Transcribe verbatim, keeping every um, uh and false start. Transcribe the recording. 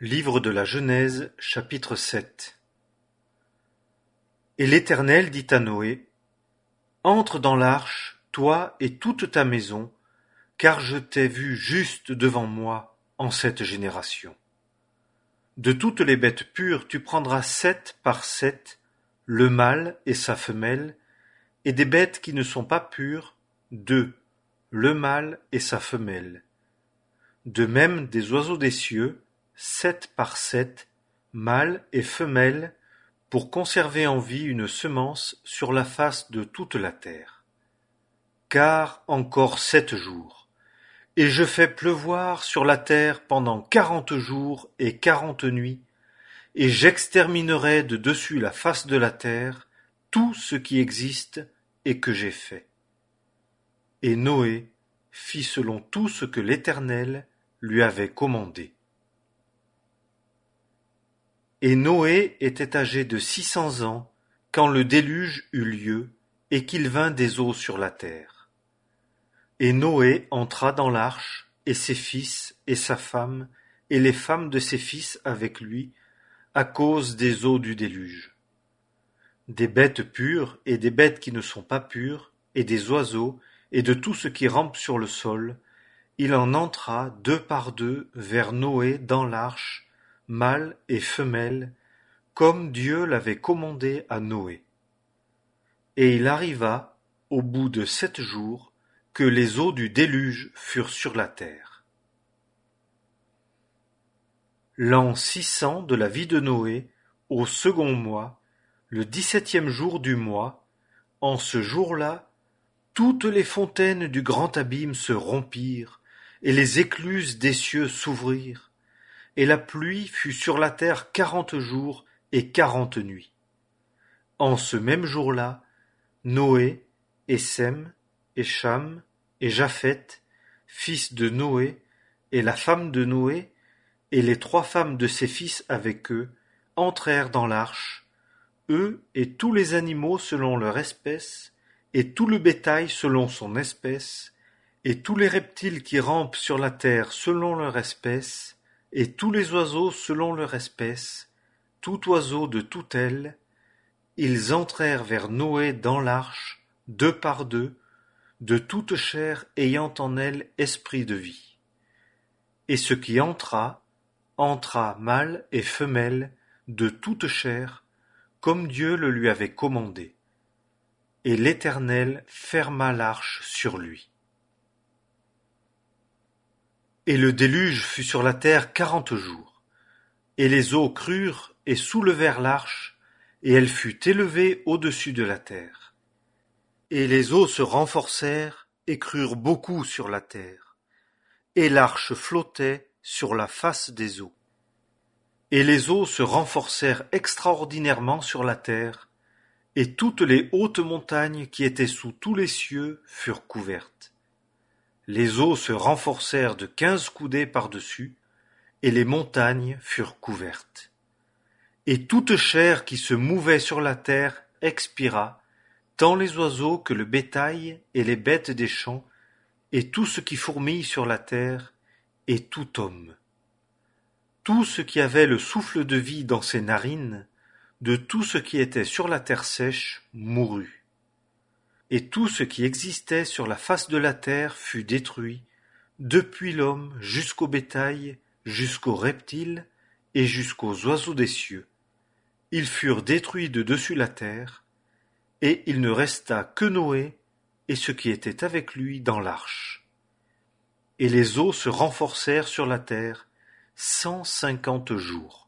Livre de la Genèse, chapitre sept. Et l'Éternel dit à Noé: Entre dans l'arche, toi et toute ta maison, car je t'ai vu juste devant moi en cette génération. De toutes les bêtes pures tu prendras sept par sept, le mâle et sa femelle, et des bêtes qui ne sont pas pures, deux, le mâle et sa femelle. De même des oiseaux des cieux, sept par sept, mâles et femelles, pour conserver en vie une semence sur la face de toute la terre. Car encore sept jours, et je fais pleuvoir sur la terre pendant quarante jours et quarante nuits, et j'exterminerai de dessus la face de la terre tout ce qui existe et que j'ai fait. Et Noé fit selon tout ce que l'Éternel lui avait commandé. Et Noé était âgé de six cents ans quand le déluge eut lieu et qu'il vint des eaux sur la terre. Et Noé entra dans l'arche, et ses fils et sa femme et les femmes de ses fils avec lui, à cause des eaux du déluge. Des bêtes pures et des bêtes qui ne sont pas pures, et des oiseaux et de tout ce qui rampe sur le sol, il en entra deux par deux vers Noé dans l'arche, mâle et femelle, comme Dieu l'avait commandé à Noé. Et il arriva, au bout de sept jours, que les eaux du déluge furent sur la terre. L'an six cents de la vie de Noé, au second mois, le dix-septième jour du mois, en ce jour-là, toutes les fontaines du grand abîme se rompirent, et les écluses des cieux s'ouvrirent, et la pluie fut sur la terre quarante jours et quarante nuits. En ce même jour-là, Noé, et Sem, et Cham, et Japheth, fils de Noé, et la femme de Noé, et les trois femmes de ses fils avec eux, entrèrent dans l'arche, eux et tous les animaux selon leur espèce, et tout le bétail selon son espèce, et tous les reptiles qui rampent sur la terre selon leur espèce, et tous les oiseaux selon leur espèce, tout oiseau de toute aile, ils entrèrent vers Noé dans l'arche, deux par deux, de toute chair ayant en elle esprit de vie. Et ce qui entra, entra mâle et femelle, de toute chair, comme Dieu le lui avait commandé. Et l'Éternel ferma l'arche sur lui. Et le déluge fut sur la terre quarante jours. Et les eaux crurent et soulevèrent l'arche, et elle fut élevée au-dessus de la terre. Et les eaux se renforcèrent et crurent beaucoup sur la terre. Et l'arche flottait sur la face des eaux. Et les eaux se renforcèrent extraordinairement sur la terre, et toutes les hautes montagnes qui étaient sous tous les cieux furent couvertes. Les eaux se renforcèrent de quinze coudées par-dessus, et les montagnes furent couvertes. Et toute chair qui se mouvait sur la terre expira, tant les oiseaux que le bétail et les bêtes des champs, et tout ce qui fourmille sur la terre, et tout homme. Tout ce qui avait le souffle de vie dans ses narines, de tout ce qui était sur la terre sèche, mourut. Et tout ce qui existait sur la face de la terre fut détruit, depuis l'homme jusqu'au bétail, jusqu'aux reptiles et jusqu'aux oiseaux des cieux. Ils furent détruits de dessus la terre, et il ne resta que Noé et ce qui était avec lui dans l'arche. Et les eaux se renforcèrent sur la terre cent cinquante jours.